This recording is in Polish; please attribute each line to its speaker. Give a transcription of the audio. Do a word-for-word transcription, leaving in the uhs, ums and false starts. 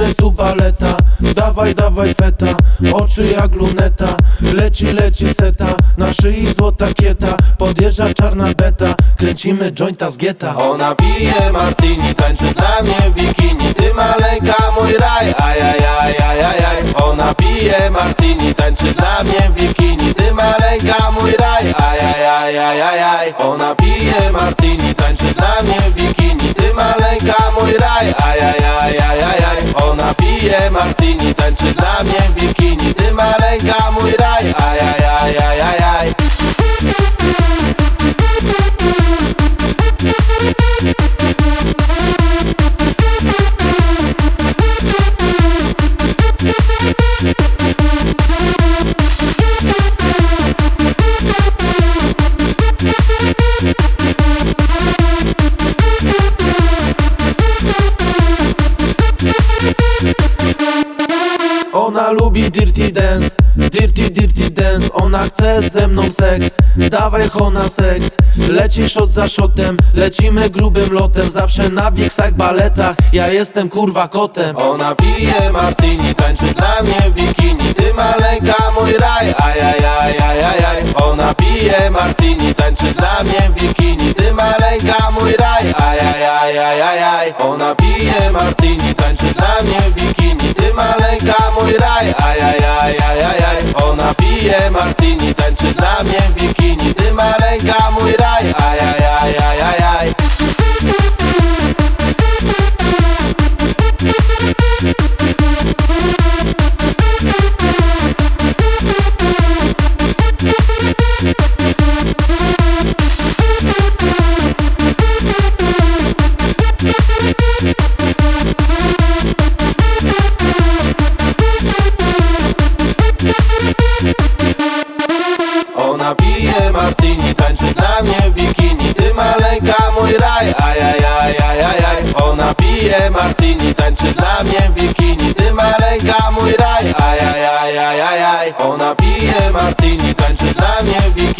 Speaker 1: Kręcimy tu baleta, dawaj, dawaj feta. Oczy jak luneta, leci, leci seta. Na szyi złota kieta, podjeżdża czarna beta. Kręcimy jointa z geta.
Speaker 2: Ona pije martini, tańczy dla mnie w bikini. Ty maleńka, mój raj, ajajajajajaj. Ona pije martini, tańczy dla mnie w bikini. Ty maleńka, mój raj, ajajajajajaj. Ona pije martini, tańczy dla mnie w bikini. Ty maleńka, mój raj, ajajajajajaj. Ona pije martini, tańczy dla mnie w bikini. Ty maleńka, mój raj, ajajajajajaj.
Speaker 1: Ona lubi dirty dance, dirty dirty dance. Ona chce ze mną seks, dawaj hona seks. Leci shot za shotem, lecimy grubym lotem. Zawsze na wiksach, baletach, ja jestem kurwa kotem.
Speaker 2: Ona pije martini, tańczy dla mnie w bikini. Ty maleńka, mój raj, ajajajajajaj. Ona pije martini, tańczy dla mnie w bikini. Ty maleńka, mój raj, ajajajajajaj. Ona pije martini, tańczy dla mnie w bikini. Ty maleńka, mój raj, ajajajajajaj. Ona pije martini, tańczy dla mnie w bikini. Ty maleńka, mój raj, ajajajajajaj. Ona pije martini, tańczy dla mnie w bikini. Ty maleńka, mój raj, ajajajajajaj. Ona pije martini, tańczy dla mnie w bikini. Ty maleńka, mój raj, ajajajajajaj. Ona pije martini, tańczy dla mnie w bikini.